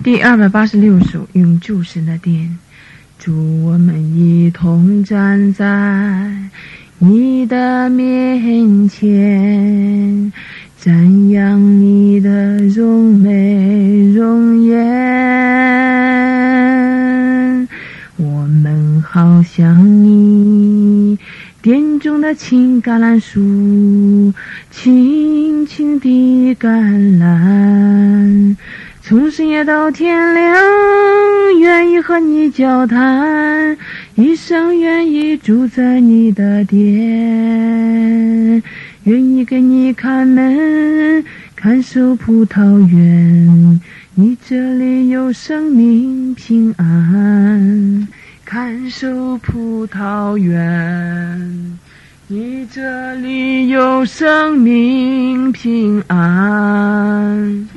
第286首，永驻神的殿。主，我们一同站在你的面前，瞻仰你的荣美容颜。我们好像你殿中的青橄榄树，青青的橄榄，从深夜到天亮，愿意和你交谈，一生愿意住在你的殿，愿意给你看门，看守葡萄园，你这里有生命平安。看守葡萄园，你这里有生命平安。